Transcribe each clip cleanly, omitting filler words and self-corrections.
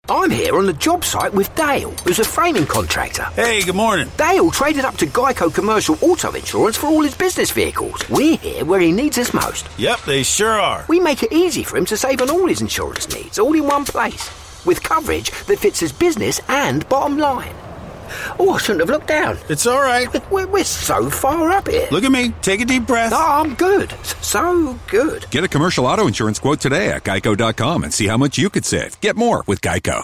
I'm here on the job site with Dale, who's a framing contractor. Hey, good morning. Dale traded up to Geico Commercial Auto Insurance for all his business vehicles. We're here where he needs us most. Yep, they sure are. We make it easy for him to save on all his insurance needs, all in one place, with coverage that fits his business and bottom line. Oh, I shouldn't have looked down. It's all right. We're so far up here. Look at me. Take a deep breath. Oh, I'm good. So good. Get a commercial auto insurance quote today at geico.com and see how much you could save. Get more with Geico.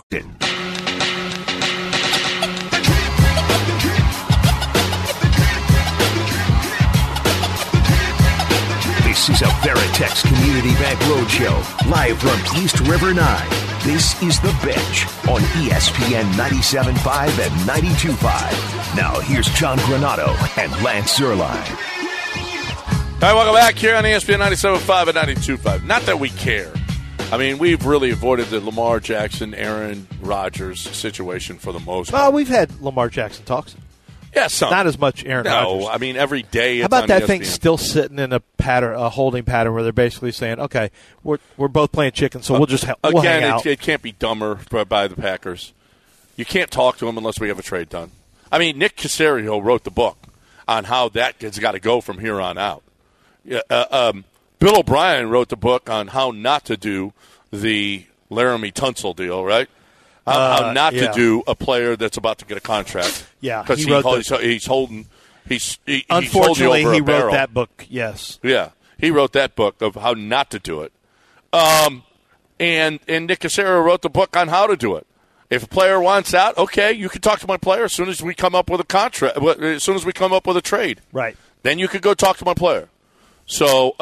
This is a Veritex Community Bank Roadshow, live from East River 9. This is The Bench on ESPN 97.5 and 92.5. Now here's John Granato and Lance Zierlein. All right, welcome back here on ESPN 97.5 and 92.5. Not that we care. I mean, we've really avoided the Lamar Jackson, Aaron Rodgers situation for the most part. Well, we've had Lamar Jackson talks. Yeah, some. Not as much Aaron Rodgers. No, I mean, every day it's How about on that ESPN. thing still sitting in a pattern, a holding pattern, where they're basically saying, okay, we're both playing chicken, so we'll just we'll hang out. It can't be dumber by the Packers. You can't talk to them unless we have a trade done. I mean, Nick Caserio wrote the book on how that has got to go from here on out. Bill O'Brien wrote the book on how not to do the Laramie Tunsil deal, right? How not to do a player that's about to get a contract. Yeah, because he's holding. Unfortunately, he wrote that book. Yes. Yeah, he wrote that book of how not to do it. And Nick Caserio wrote the book on how to do it. If a player wants out, okay, you can talk to my player as soon as we come up with a contract. As soon as we come up with a trade, right? Then you could go talk to my player. So,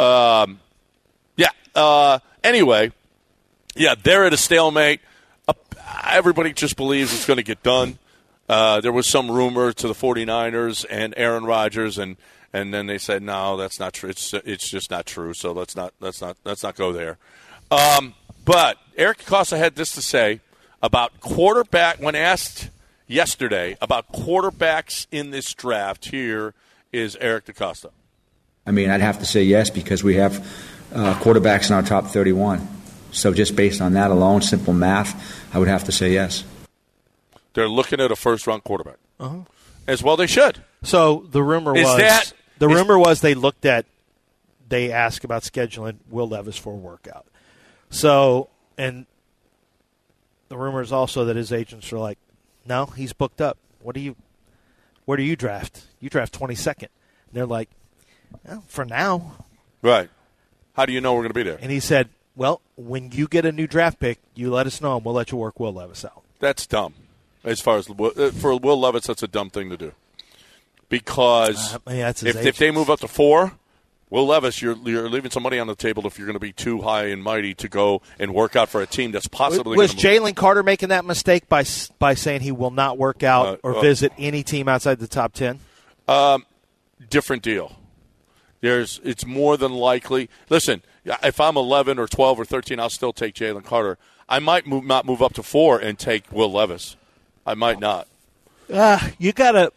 anyway, they're at a stalemate. Everybody just believes it's going to get done. There was some rumor to the 49ers and Aaron Rodgers, and then they said, no, that's not true. It's just not true. So let's not go there. But Eric DeCosta had this to say about quarterback when asked yesterday about quarterbacks in this draft. Here is Eric DeCosta. I mean, I'd have to say yes because we have quarterbacks in our top 31. So just based on that alone, simple math, I would have to say yes. They're looking at a first-round quarterback. Uh-huh. As well they should. So the rumor was they asked about scheduling Will Levis for a workout. So, and the rumor is also that his agents are like, no, he's booked up. Where do you draft? You draft 22nd. And they're like, well, for now. Right. How do you know we're going to be there? And he said, well, when you get a new draft pick, you let us know, and we'll let you work Will Levis out. That's dumb. As far as for Will Levis, that's a dumb thing to do. Because if they move up to 4, Will Levis, you're leaving some money on the table if you're going to be too high and mighty to go and work out for a team that's possibly was Jalen Carter making that mistake by saying he will not work out or visit any team outside the top 10? Different deal. It's more than likely. Listen, if I'm 11 or 12 or 13, I'll still take Jalen Carter. I might not move up to 4 and take Will Levis. I might not. You gotta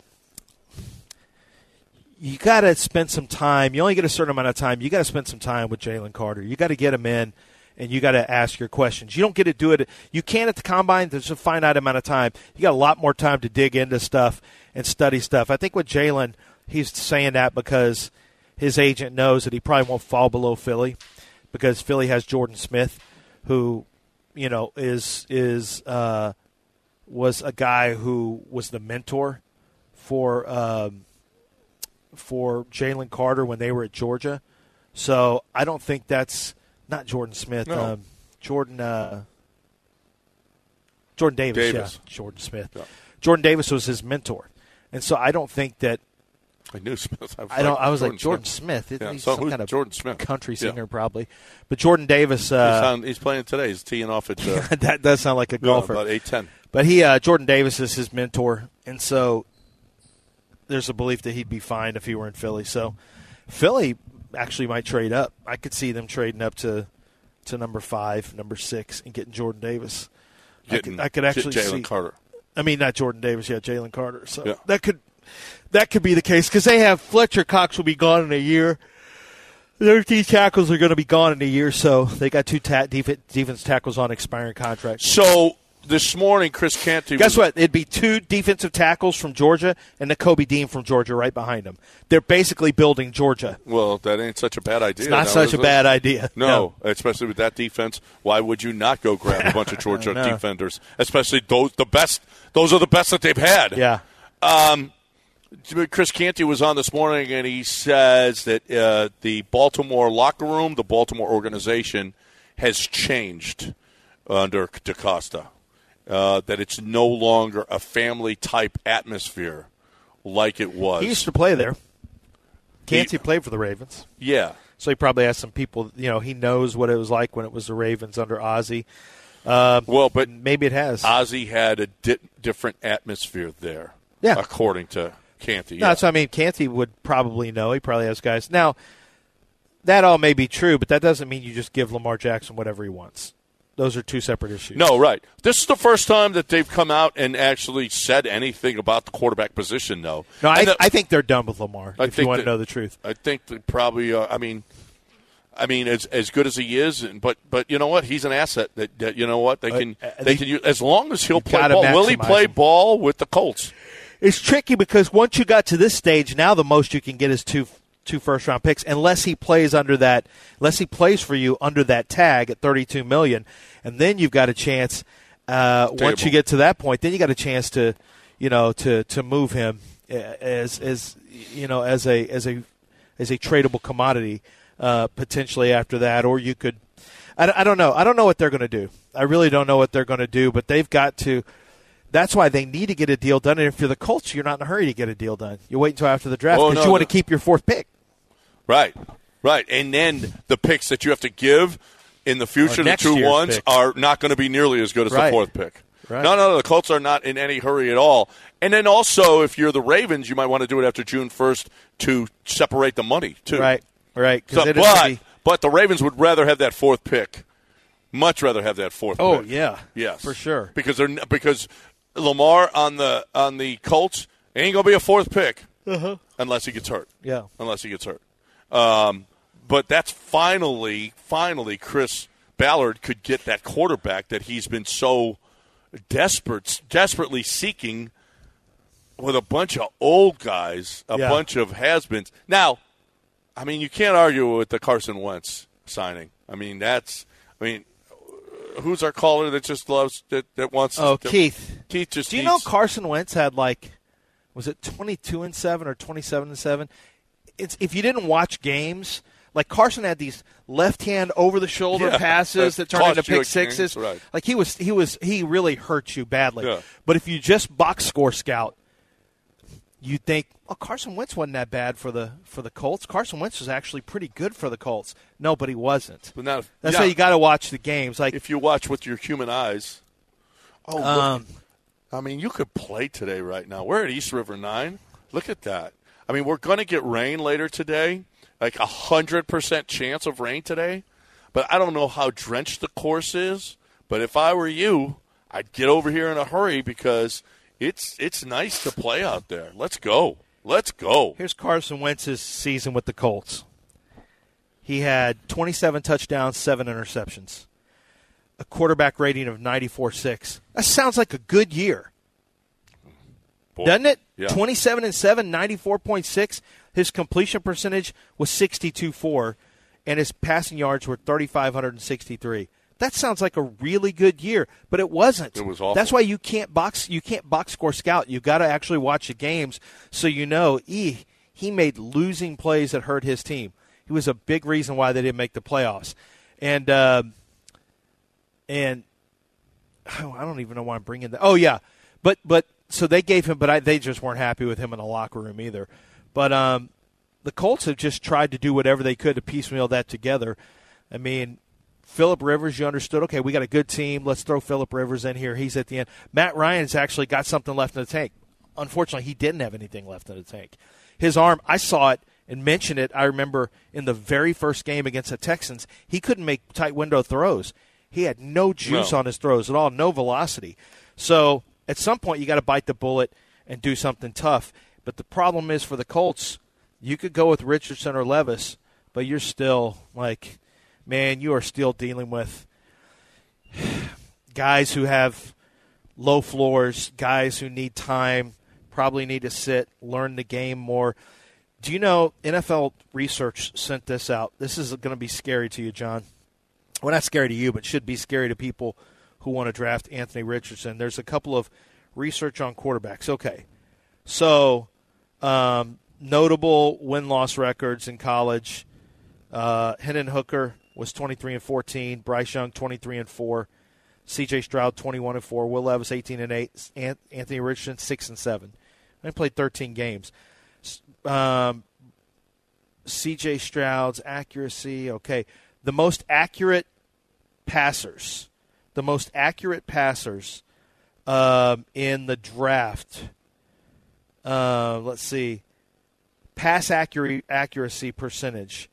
spend some time. You only get a certain amount of time. You got to spend some time with Jalen Carter. You got to get him in, and you got to ask your questions. You don't get to do it. You can at the combine. There's a finite amount of time. You got a lot more time to dig into stuff and study stuff. I think with Jalen, he's saying that because his agent knows that he probably won't fall below Philly because Philly has Jordan Smith, who, was a guy who was the mentor for Jalen Carter when they were at Georgia. So I don't think that's not Jordan Smith. No. Jordan Davis. Yeah, Jordan Smith. Yeah. Jordan Davis was his mentor, and so I don't think that. I knew Smith. I was like Jordan Smith. Yeah. He's So some who's kind of Jordan Smith? Country singer probably, but Jordan Davis. He's playing today. He's teeing off at. That does sound like a golfer. About 8:10. But Jordan Davis is his mentor, and so there's a belief that he'd be fine if he were in Philly. So Philly actually might trade up. I could see them trading up to number 5, number 6, and getting Jordan Davis. I could actually see Jalen Carter. I mean, not Jordan Davis, Jalen Carter. So yeah. that could be the case because they have Fletcher Cox will be gone in a year. Their D tackles are going to be gone in a year, so they got 2 defense tackles on expiring contracts. So this morning, Chris Canty. Guess what? It'd be 2 defensive tackles from Georgia and Nakobe Dean from Georgia right behind them. They're basically building Georgia. Well, that ain't such a bad idea. It's not such a bad idea. No, especially with that defense. Why would you not go grab a bunch of Georgia defenders? Especially those are the best that they've had. Yeah. Chris Canty was on this morning, and he says that the Baltimore locker room, the Baltimore organization, has changed under DeCosta. That it's no longer a family-type atmosphere like it was. He used to play there. Canty played for the Ravens. Yeah. So he probably has some people, he knows what it was like when it was the Ravens under Ozzie. But maybe it has. Ozzie had a different atmosphere there, according to Canty. No, that's what I mean. Canty would probably know. He probably has guys. Now, that all may be true, but that doesn't mean you just give Lamar Jackson whatever he wants. Those are 2 separate issues. No, right. This is the first time that they've come out and actually said anything about the quarterback position, though. No, I think they're done with Lamar, if you want to know the truth. I think they probably I mean, as good as he is, but you know what? He's an asset that you know what? They can use, as long as he'll play ball. Will he play ball with the Colts? It's tricky because once you got to this stage, now the most you can get is two first-round picks, unless he plays for you under that tag at $32 million, and then you've got a chance. Once you get to that point, then you got a chance to move him as a tradable commodity potentially after that, or you could. I don't know. I don't know what they're going to do. I really don't know what they're going to do, but they've got to. That's why they need to get a deal done. And if you're the Colts, you're not in a hurry to get a deal done. You wait until after the draft because you want to keep your 4th pick. Right. And then the picks that you have to give in the future, the 2 ones, are not going to be nearly as good as the 4th pick. Right. No, the Colts are not in any hurry at all. And then also, if you're the Ravens, you might want to do it after June 1st to separate the money, too. Right. But the Ravens would rather have that 4th pick. Much rather have that 4th pick. Oh, yeah. Yes. For sure. Because Lamar on the Colts ain't going to be a 4th pick unless he gets hurt. Yeah. Unless he gets hurt. But that's finally Chris Ballard could get that quarterback that he's been so desperately seeking with a bunch of old guys, bunch of has-beens. Now, I mean, you can't argue with the Carson Wentz signing. Who's our caller that just loves that wants? Oh, Keith. Keith just. Do you know Carson Wentz had was it 22-7 or 27-7? If you didn't watch games, Carson had these left-hand over-the-shoulder passes that turned into pick sixes. Right. He really hurt you badly. Yeah. But if you just box score scout, you think, Carson Wentz wasn't that bad for the Colts. Carson Wentz was actually pretty good for the Colts. No, but he wasn't. But now, that's why you got to watch the games. If you watch with your human eyes. You could play today right now. We're at East River 9. Look at that. We're going to get rain later today, 100% chance of rain today. But I don't know how drenched the course is. But if I were you, I'd get over here in a hurry because it's nice to play out there. Let's go. Here's Carson Wentz's season with the Colts. He had 27 touchdowns, 7 interceptions, a quarterback rating of 94.6. That sounds like a good year. Boy, doesn't it? Yeah. 27-7, 94.6. His completion percentage was 62.4, and his passing yards were 3,563. That sounds like a really good year, but it wasn't. It was awful. That's why you can't box score scout. You've got to actually watch the games so you know he made losing plays that hurt his team. He was a big reason why they didn't make the playoffs. And I don't even know why I'm bringing that. Oh yeah, but so they gave him, but they just weren't happy with him in the locker room either. But the Colts have just tried to do whatever they could to piecemeal that together. Phillip Rivers, you understood, okay, we got a good team. Let's throw Phillip Rivers in here. He's at the end. Matt Ryan's actually got something left in the tank. Unfortunately, he didn't have anything left in the tank. His arm, I saw it and mentioned it, I remember, in the very first game against the Texans. He couldn't make tight window throws. He had no juice on his throws at all, no velocity. So at some point you got to bite the bullet and do something tough. But the problem is for the Colts, you could go with Richardson or Levis, but you're still you are still dealing with guys who have low floors, guys who need time, probably need to sit, learn the game more. Do you know NFL research sent this out? This is going to be scary to you, John. Well, not scary to you, but should be scary to people who want to draft Anthony Richardson. There's a couple of research on quarterbacks. Okay. So, notable win-loss records in college. Hendon Hooker was 23-14. Bryce Young 23-4. C.J. Stroud 21-4. Will Levis 18-8. Anthony Richardson 6-7. They played 13 games. C.J. Stroud's accuracy. Okay, the most accurate passers. The most accurate passers in the draft. Let's see. Pass accuracy percentage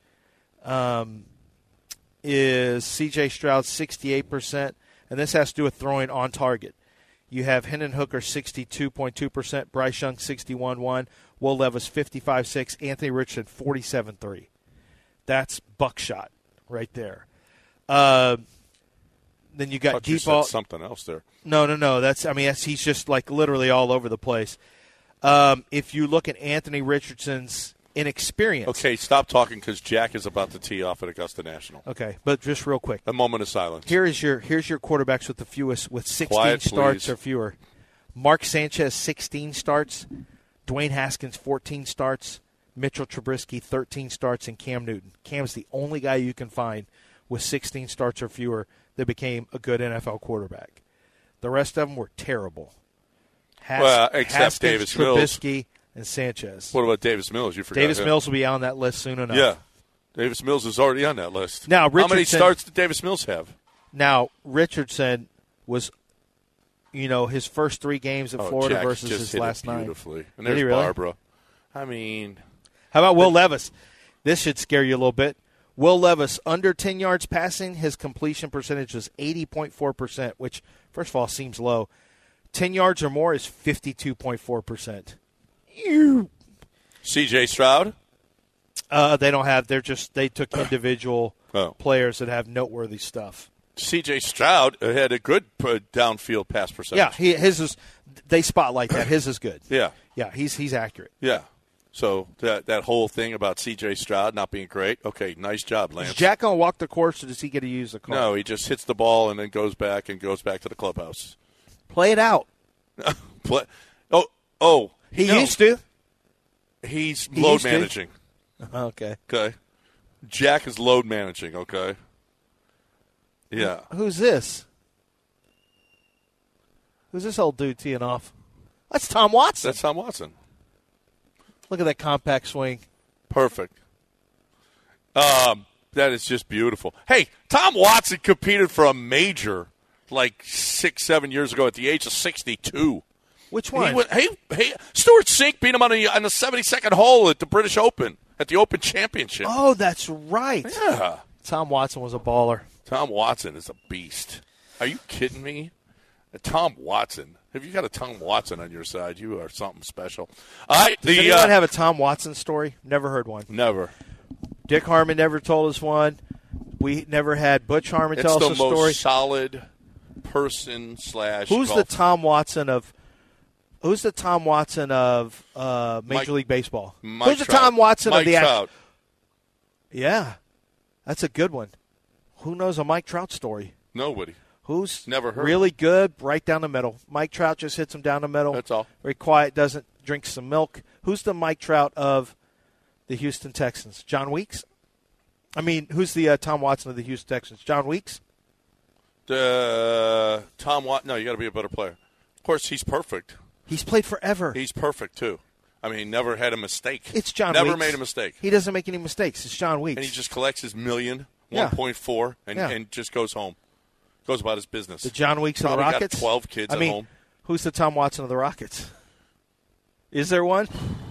is C.J. Stroud 68%, and this has to do with throwing on target. You have Hendon Hooker 62.2%, Bryce Young 61.1%, Will Levis 55.6%, Anthony Richardson 47.3%. That's buckshot right there. Then you got deep ball. Something else there. No. He's just like literally all over the place. If you look at Anthony Richardson's inexperience. Okay, stop talking because Jack is about to tee off at Augusta National. Okay, but just real quick. A moment of silence. Here's your quarterbacks with the fewest, with 16 Quiet, starts please. or fewer. Mark Sanchez, 16 starts. Dwayne Haskins, 14 starts. Mitchell Trubisky, 13 starts. And Cam Newton. Cam's the only guy you can find with 16 starts or fewer that became a good NFL quarterback. The rest of them were terrible. Except Haskins, Davis Trubisky, Mills. And Sanchez. What about Davis Mills? You forgot Davis him. Mills will be on that list soon enough. Yeah. Davis Mills is already on that list. Now, how many starts did Davis Mills have? Now, Richardson was, his first 3 games at Florida Jack versus just his hit last it 9. Beautifully. And Did there's he really? Barbara. I mean. How about Will Levis? This should scare you a little bit. Will Levis, under 10 yards passing, his completion percentage was 80.4%, which, first of all, seems low. 10 yards or more is 52.4%. C.J. Stroud? They don't have. They took individual Oh. players that have noteworthy stuff. C.J. Stroud had a good downfield pass percentage. Yeah, his is. They spotlight that. His is good. Yeah. Yeah, he's accurate. Yeah. So that whole thing about C.J. Stroud not being great, okay, nice job, Lance. Is Jack going to walk the course, or does he get to use the car? No, he just hits the ball and then goes back to the clubhouse. Play it out. He used to. He's He load used to. managing. Okay. Okay. Jack is load managing, okay? Yeah. Who's this? Who's this old dude teeing off? That's Tom Watson. That's Tom Watson. Look at that compact swing. Perfect. That is just beautiful. Hey, Tom Watson competed for a major like 6-7 years ago at the age of 62. Which one? Stuart Sink beat him on the 72nd hole at the British Open, at the Open Championship. Oh, that's right. Yeah. Tom Watson was a baller. Tom Watson is a beast. Are you kidding me? Tom Watson. If you got a Tom Watson on your side, you are something special. All right, Does anyone have a Tom Watson story? Never heard one. Never. Dick Harmon never told us one. We never had Butch Harmon tell us a story. It's the most solid person / Who's golfer. the Tom Watson of Major League Baseball? Mike Who's the Trout. Tom Watson Mike of the Trout. Yeah, that's a good one. Who knows a Mike Trout story? Nobody. Who's Never heard. really good, right down the middle. Mike Trout just hits him down the middle. That's all. Very quiet, doesn't drink some milk. Who's the Mike Trout of the Houston Texans? John Weeks? I mean, who's the Tom Watson of the Houston Texans? John Weeks? Tom Watson. No, you got to be a better player. Of course, he's perfect. He's played forever. He's perfect too. I mean, never had a mistake. It's John Never Weeks. made a mistake. He doesn't make any mistakes. It's John Weeks. And he just collects his million, Yeah. 1.4, Yeah. and just goes home. Goes about his business. The John Weeks of the Probably got Rockets? 12 kids I mean, at home. Who's the Tom Watson of the Rockets? Is there one?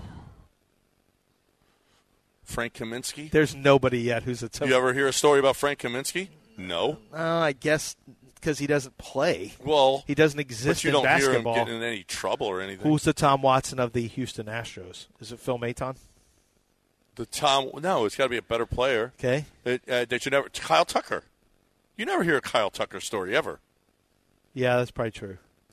Frank Kaminsky? There's nobody yet who's a Tom. You ever hear a story about Frank Kaminsky? No. I guess because he doesn't play. Well, He doesn't but exist you in don't basketball. hear him getting in any trouble or anything. Who's the Tom Watson of the Houston Astros? Is it Phil Maton? No, it's got to be a better player. Okay. That you never. Kyle Tucker. You never hear a Kyle Tucker story ever. Yeah, that's probably true.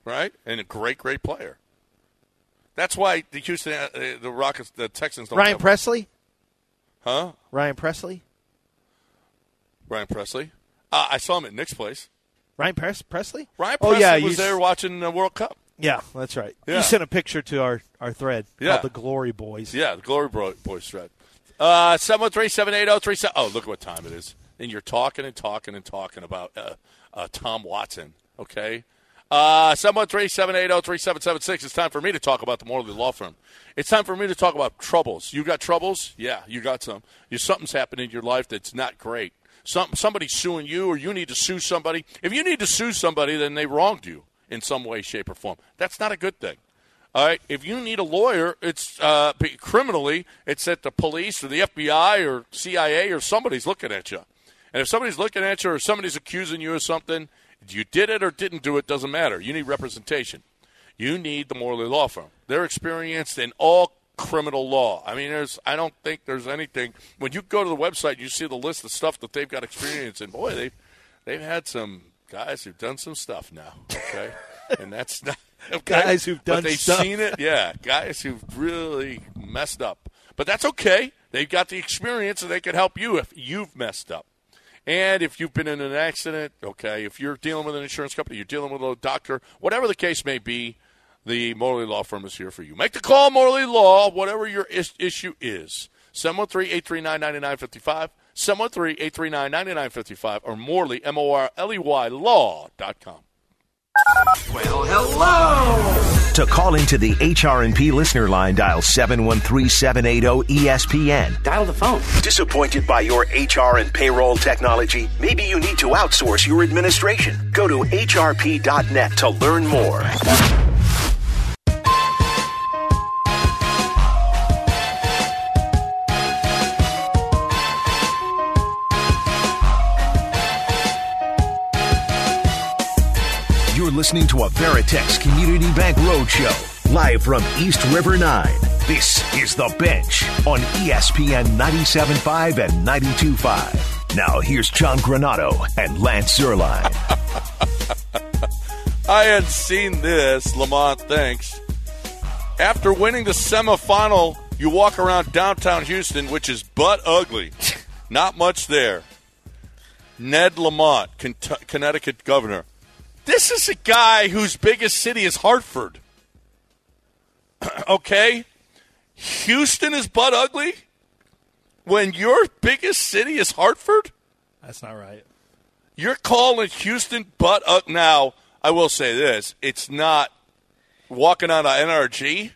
right? And a great player. That's why the Houston, the Rockets, the Texans don't. Ryan Presley? Huh? Ryan Presley? Ryan Presley? I saw him at Nick's place. Ryan Presley? Ryan Presley yeah, was there watching the World Cup. Yeah, that's right. Yeah. You sent a picture to our thread called the Glory Boys. Yeah, the Glory Boys thread. 713-780-37. Oh, look at what time it is. And you're talking about Tom Watson, okay? 713-780-3776. It's time for me to talk about the Morley Law Firm. It's time for me to talk about troubles. You got troubles? Yeah, you got some. Something's happened in your life that's not great. Somebody's suing you, or you need to sue somebody. If you need to sue somebody, then they wronged you in some way, shape, or form. That's not a good thing. All right? If you need a lawyer, it's criminally, it's that the police or the FBI or CIA or somebody's looking at you. And if somebody's looking at you or somebody's accusing you of something, you did it or didn't do it, doesn't matter. You need representation. You need the Morley Law Firm. They're experienced in all criminal law. I mean, I don't think there's anything. When you go to the website, you see the list of stuff that they've got experience in. Boy, they've had some guys who've done some stuff now, okay? And that's not okay. Guys who've done but they've stuff. seen it, yeah. Guys who've really messed up. But that's okay. They've got the experience, and they can help you if you've messed up. And if you've been in an accident, okay, if you're dealing with an insurance company, you're dealing with a doctor, whatever the case may be, the Morley Law Firm is here for you. Make the call, Morley Law, whatever your issue is. 713-839-9955. 713-839-9955 or Morley, Morley law.com. Well, hello! To call into the HR&P listener line, dial 713-780-ESPN. Dial the phone. Disappointed by your HR and payroll technology? Maybe you need to outsource your administration. Go to hrp.net to learn more. You're listening to a Veritex Community Bank Roadshow, live from East River 9. This is The Bench on ESPN 97.5 and 92.5. Now here's John Granato and Lance Zierlein. I had seen this, Lamont, thanks. After winning the semifinal, you walk around downtown Houston, which is butt ugly. Not much there. Ned Lamont, Connecticut governor. This is a guy whose biggest city is Hartford. Okay? Houston is butt ugly when your biggest city is Hartford? That's not right. You're calling Houston butt ugly. Now, I will say this. It's not walking on an NRG.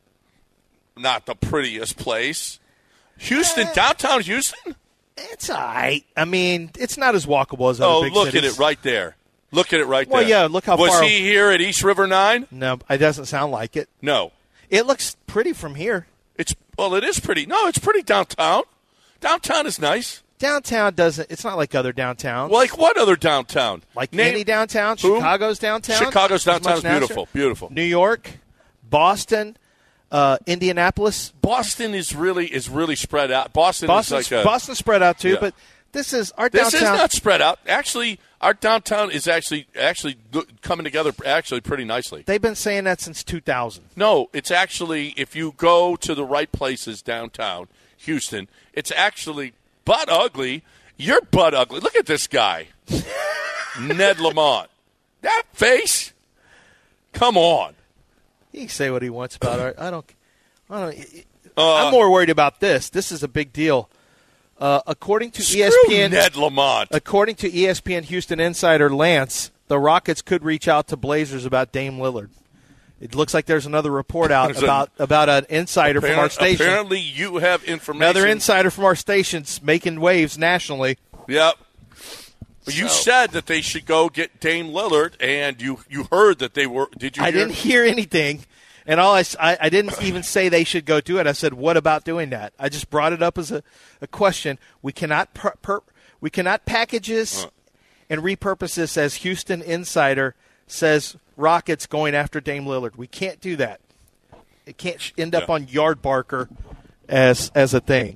Not the prettiest place. Houston, downtown Houston? It's all right. I mean, it's not as walkable as other big look cities. at it right there. Look at it right there. Well, yeah, look how Was far. he here at East River 9? No, it doesn't sound like it. No. It looks pretty from here. It is pretty. No, it's pretty downtown. Downtown is nice. Downtown doesn't. It's not like other downtowns. Like what other downtown? Like any downtown. Who? Chicago's downtown. Chicago's downtown is much nicer. beautiful. Beautiful. New York, Boston, Indianapolis. Boston is really spread out. Boston's spread out too, Yeah. but this is our downtown. This is not spread out. Actually, our downtown is actually coming together actually pretty nicely. They've been saying that since 2000. No, it's actually, if you go to the right places downtown Houston, it's actually butt ugly. You're butt ugly. Look at this guy, Ned Lamont. That face. Come on. He can say what he wants about our. I don't. I'm more worried about this. This is a big deal. According to ESPN, Ned Lamont. According to ESPN Houston insider Lance, the Rockets could reach out to Blazers about Dame Lillard. It looks like there's another report out about an insider from our station. Apparently, you have information. Another insider from our station's making waves nationally. Yep. You said that they should go get Dame Lillard, and you heard that they were. Did you? I didn't hear anything, and I didn't even say they should go do it. I said, "What about doing that?" I just brought it up as a question. We cannot package this and repurpose this as Houston insider says Rockets going after Dame Lillard. We can't do that. It can't end up on Yard Barker as a thing.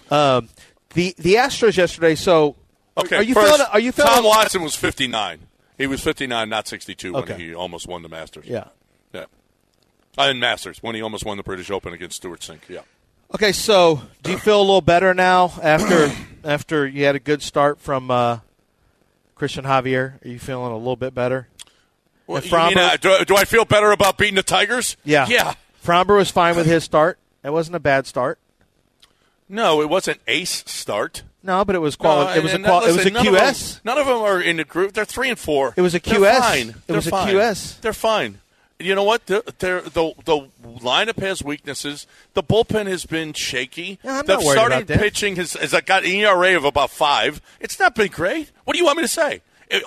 The Astros yesterday. So. Okay, are you first, feeling? Tom Watson was 59. He was 59, not 62 when Okay. he almost won the Masters. Yeah. Yeah. And Masters, when he almost won the British Open against Stuart Sink. Yeah. Okay, so do you feel a little better now after you had a good start from Christian Javier? Are you feeling a little bit better? Well, And you mean, Fromber- do I feel better about beating the Tigers? Yeah. Yeah. Fromber was fine with his start. It wasn't a bad start. No, it wasn't ace start. No, but it was quality. No, It was a and QS. None of them are in the group. They're 3 and 4. It was a They're QS. fine. It They're was a fine. QS. They're fine. You know what? The lineup has weaknesses. The bullpen has been shaky. Yeah, I'm the not worried starting about that. pitching has got an ERA of about 5. It's not been great. What do you want me to say?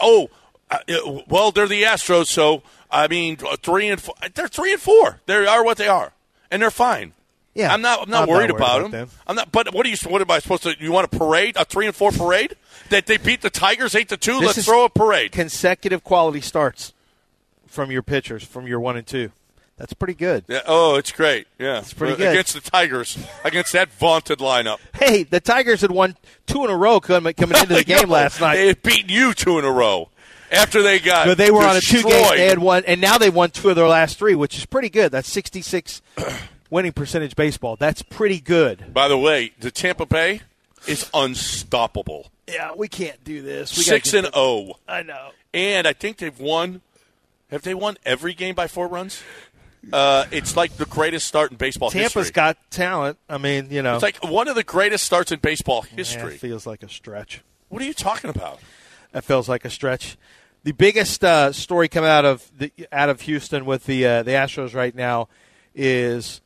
Well, they're the Astros, so I mean 3 and 4. They're 3 and 4. They are what they are, and they're fine. Yeah, I'm not worried about them. them. I'm not. But what am I supposed to? You want a parade? A 3 and 4 parade? That they beat the Tigers 8-2? Let's throw a parade. Consecutive quality starts from your pitchers, from your 1 and 2. That's pretty good. Yeah. Oh, it's great. Yeah, It's pretty good. Against the Tigers, against that vaunted lineup. Hey, the Tigers had won 2 in a row coming into the game last night. They had beaten you 2 in a row after they got. But they were on a destroyed. 2-game. They had won, and now they won 2 of their last 3, which is pretty good. That's 66 winning percentage baseball. That's pretty good. By the way, the Tampa Bay is unstoppable. Yeah, we can't do this. 6-0. I know. And I think they've won. Have they won every game by 4 runs? It's like the greatest start in baseball Tampa's history. got talent. I mean, you know. It's like one of the greatest starts in baseball history. It feels like a stretch. What are you talking about? That feels like a stretch. The biggest story coming out of Houston with the Astros right now is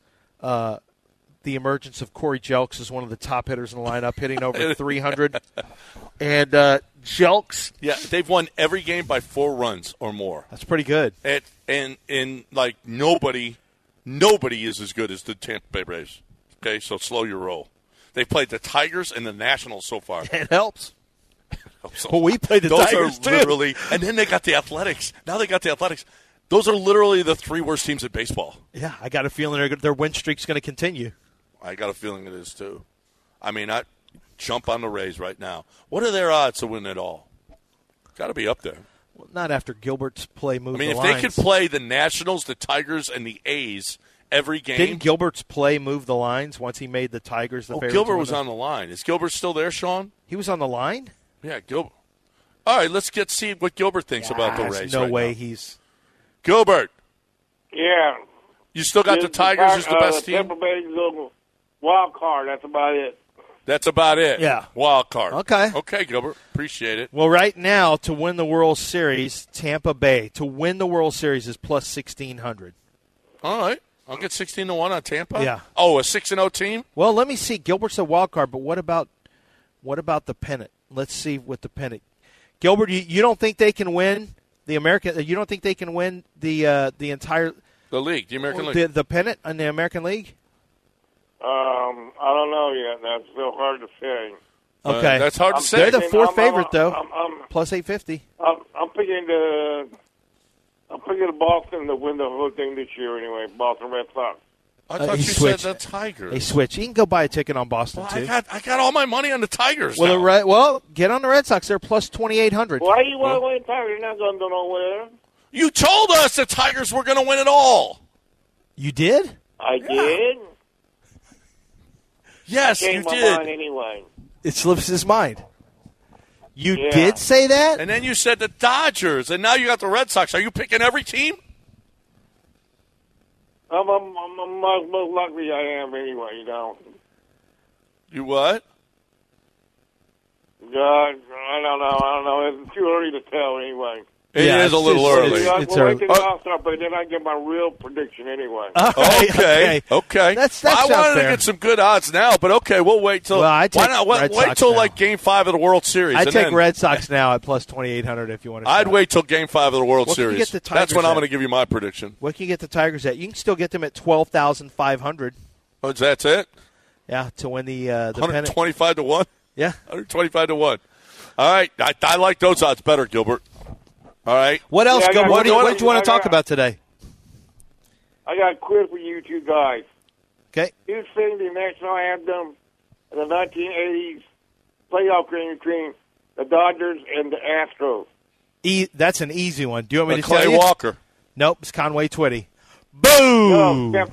the emergence of Corey Jelks as one of the top hitters in the lineup, hitting over 300. And Jelks, Yeah, they've won every game by 4 runs or more. that's pretty good. And like nobody is as good as the Tampa Bay Rays. Okay, so slow your roll. They played the Tigers and the Nationals so far. It helps. So Well, we played the those Tigers, are too. literally, and then they got the Athletics. Now they got the Athletics. Those are literally the 3 worst teams in baseball. Yeah, I got a feeling their win streak's going to continue. I got a feeling it is too. I mean, I jump on the Rays right now. What are their odds to win it all? Got to be up there. Well, not after Gilbert's play moved I mean, the if lines. they could play the Nationals, the Tigers, and the A's every game. Didn't Gilbert's play move the lines once he made the Tigers the favorites? Gilbert was on the line. Is Gilbert still there, Sean? He was on the line? Yeah, Gilbert. All right, let's see what Gilbert thinks about the There's Rays. no right way now. he's. Gilbert, Yeah. you still got the Tigers as the best team? Tampa Bay's little wild card. That's about it. That's about it. Yeah. Wild card. Okay. Okay, Gilbert. Appreciate it. Well, right now, to win the World Series, Tampa Bay, to win the World Series is plus 1,600. All right. I'll get 16-1 on Tampa. Yeah. Oh, a 6-0 team? Well, let me see. Gilbert's a wild card, but what about the pennant? Let's see what the pennant. Gilbert, you don't think they can win the American? You don't think they can win the entire The league, the American League. the pennant in the American League? I don't know yet. That's still hard to say. Okay, That's hard to say. They're the thinking- fourth I'm- favorite though, I'm plus 850. I'm picking the Boston to win the whole thing this year. Anyway, Boston Red Sox. I thought he you switched. said the Tigers. They switch. You can go buy a ticket on Boston Well, too. I got all my money on the Tigers Well, now. get on the Red Sox. They're plus 2,800. Why you want to win Tigers? You're not going to go nowhere. You told us the Tigers were going to win it all. You did? I did. Yes, Changed you my did. mind anyway. It slips his mind. You Yeah. did say that? And then you said the Dodgers, and now you got the Red Sox. Are you picking every team? I'm most likely I am anyway. You know. You what? I don't know. It's too early to tell anyway. It Yeah, is a it's little just- early. it's We'll early. wait till the All-Star break, then I get my real prediction anyway. Okay. That I sounds wanted fair. to get some good odds now, but okay, we'll wait till. Well, I take why not? Red Wait Sox till now. like Game 5 of the World Series. I and take then Red Sox now at plus 2,800 if you want to. I'd wait till Game 5 of the World What can you Series. get the Tigers That's when I'm at? going to give you my prediction. What can you get the Tigers at? You can still get them at 12,500. Oh, that's it. Yeah, to win the pennant. 125 to 1. Yeah. 125 to 1. All right, I like those odds better, Gilbert. All right. What else? Yeah, I got- What do you want I to talk got- about today? I got a quiz for you two guys. Okay. You sing the national anthem in the 1980s playoff game between the Dodgers and the Astros. That's an easy one. Do you want me to Clay tell you? Walker. Nope, it's Conway Twitty. Boom! No,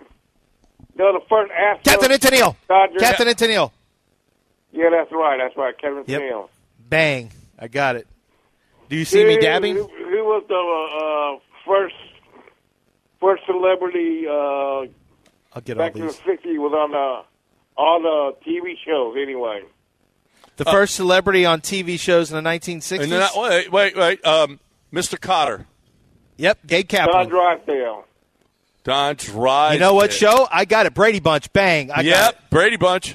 the first Astros. Captain Antonio. Dodgers. Captain Antonio. Yeah, that's right. Kevin Yep. Steele. Bang. I got it. Do you see me dabbing? Who was the first celebrity I'll get all back in the these. 60s was on all the TV shows anyway? The first celebrity on TV shows in the 1960s? And then, wait. Mr. Cotter. Yep, Gabe Kaplan. Don Drysdale. Don Drysdale. You know what show? I got it. Brady Bunch. Bang. I got it. Brady Bunch.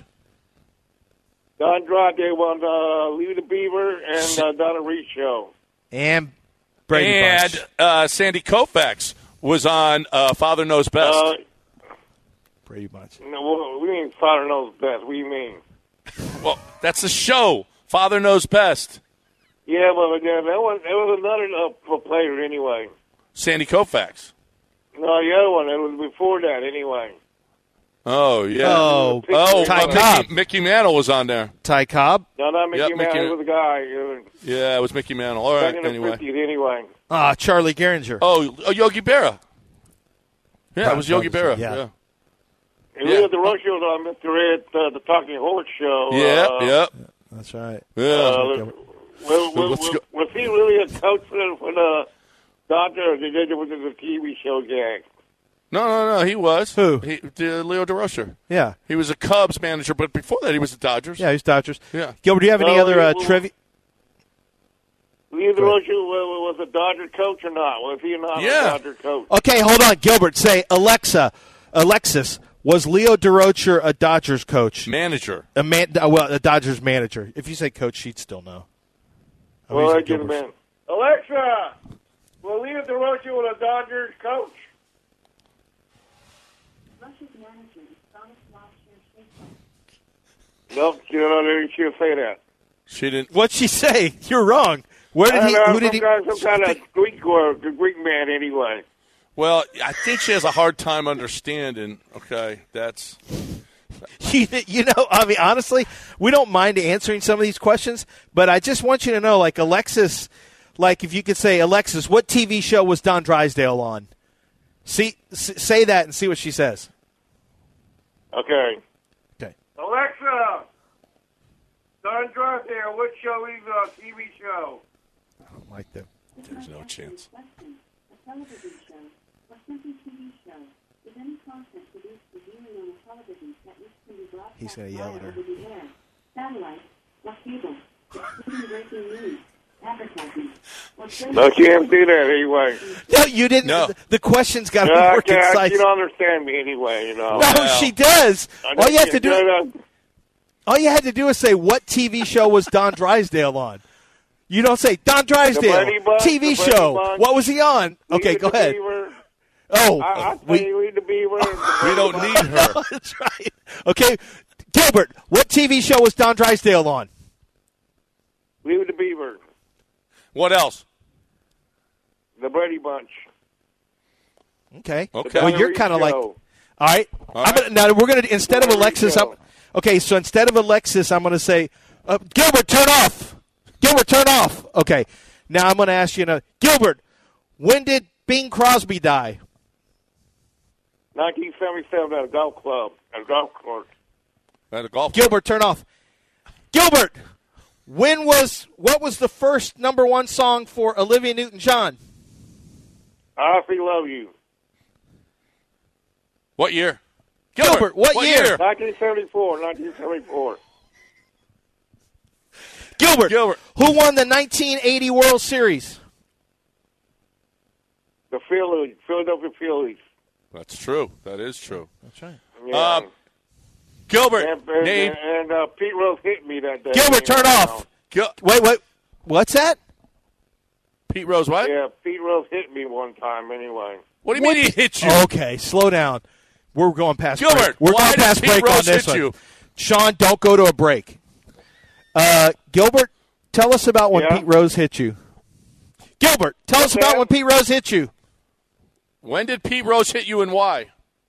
Don Drysdale on Leave the Beaver and Donna Reed show. And Brady Bunch. Sandy Koufax was on Father Knows Best. Brady Bunch. No, we mean Father Knows Best. What do you mean? Well, that's the show. Father Knows Best. Yeah, but that was another player anyway. Sandy Koufax. No, the other one. It was before that anyway. Oh, yeah. Oh, Ty Cobb. Mickey Mantle was on there. Ty Cobb. No, not Mickey Yep, Mantle. Mickey- It was a guy. Yeah, it was Mickey Mantle. All Back right, in the anyway. 50s anyway. Charlie Gehringer. Oh, Yogi Berra. Yeah, it was Yogi Berra. Yeah. Yeah. And Leo DeRoche was on Mr. Ed, the Talking Horse show. Yeah. That's right. Yeah. Was he really a coach for the Dodgers? Or was it a TV show gag? No. He was. Who? Leo DeRocher. Yeah. He was a Cubs manager, but before that, he was the Dodgers. Yeah, he's Dodgers. Yeah. Gilbert, do you have any other trivia? Leo DeRoche was a Dodger coach or not? Was he not a Dodger coach? Okay, hold on. Gilbert, say, Alexis, was Leo DeRocher a Dodgers coach? Manager. A Dodgers manager. If you say coach, she'd still know. Well, I get him in. Alexa, was Leo DeRoche was a Dodgers coach? Nope, she'll say that. She didn't. What'd she say? You're wrong. Where did he? Who did he? Some kind of Greek man, anyway. Well, I think she has a hard time understanding. Okay, that's. You know, I mean, honestly, we don't mind answering some of these questions, but I just want you to know, like Alexis, like if you could say, Alexis, what TV show was Don Drysdale on? Say that and see what she says. Okay. Okay. Alexa, Don Drysdale, what show is a TV show? I don't like them. There's no chance. A television show or simply TV show is any content produced for viewing on a television set which can be broadcast He's gonna yell at her. over the air, satellite, or cable, including breaking news, advertising, or No, she didn't do that anyway. No, you didn't. No. The question's got to be I more can't, concise. you don't understand me anyway, you know. No, she does. All you have to do. do. All you had to do is say, what TV show was Don Drysdale on? You don't say, Don Drysdale, Brady Bunch, TV the Brady show. Bunch. What was he on? Okay, Leave go the ahead. Beaver. Oh, I'll tell you, Read the Beaver. We don't need her. That's right. Okay, Gilbert, what TV show was Don Drysdale on? Leave the Beaver. What else? The Brady Bunch. Okay. Okay. Well, you're Reed kind of like, Show. all right. Now we're gonna instead of Reed Alexis. Show. Okay, so instead of Alexis, I'm gonna say, Gilbert, turn off. Gilbert, turn off. Okay. Now I'm gonna ask you, Gilbert, when did Bing Crosby die? 1977 at a golf club, at a golf course. At a golf. Gilbert, turn off. Gilbert, what was the first #1 song for Olivia Newton-John? I Honestly Love You. What year? Gilbert, what year? 1974. Gilbert, Gilbert. who won the 1980 World Series? The Philadelphia Phillies. That's true. That is true. That's right. Yeah. Gilbert, and name. Pete Rose hit me that day. Gilbert, turn off. Wait. What's that? Pete Rose, what? Yeah, Pete Rose hit me one time anyway. What do you mean he hit you? Okay, slow down. We're going past break. Gilbert, We're why going did past Pete break Rose on this hit one. you? Sean, don't go to a break. Gilbert, tell us about when Yeah? Pete Rose hit you. Gilbert, tell us about when Pete Rose hit you. When did Pete Rose hit you and why?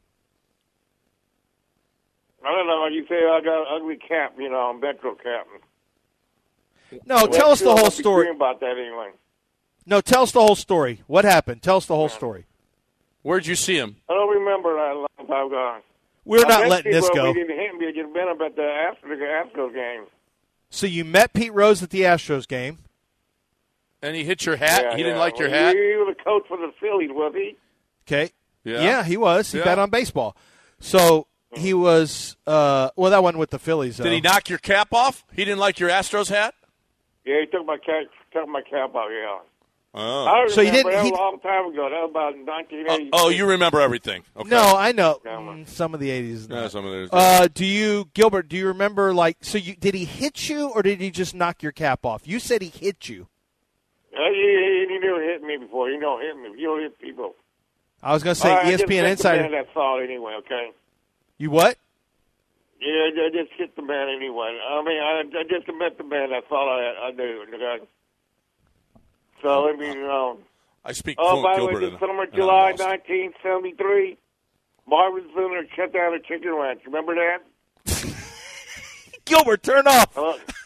I don't know. You say I got an ugly cap, I'm Metro cap. No, tell us the whole story. About that anyway. No, tell us the whole story. What happened? Tell us the whole story. Where'd you see him? I don't remember that long time ago. We're not letting this go. We didn't hit him. We just met him at the Astros game. So you met Pete Rose at the Astros game. And he hit your hat? He didn't like your hat? He was a coach for the Phillies, was he? Okay. Yeah, he was. He bet on baseball. So he was that wasn't with the Phillies, though. Did he knock your cap off? He didn't like your Astros hat? Yeah, he took my cap off, yeah. Oh. I So he remember didn't. that a long time ago. That was about 1980. Oh, you remember everything. Okay. No, I know. Some of the 80s. Yeah, some of the Gilbert, do you remember, did he hit you or did he just knock your cap off? You said he hit you. He never hit me before. He don't hit me. You don't hit people. I was going to say ESPN Insider. That's all anyway, okay? You what? Yeah, I just hit the man anyway. I mean, I just met the man. That's all I do. Okay? So, let me know. I speak by the Gilbert. way, this summer, July 1973, Marvin Ziller shut down a chicken ranch. Remember that? Gilbert, turn off.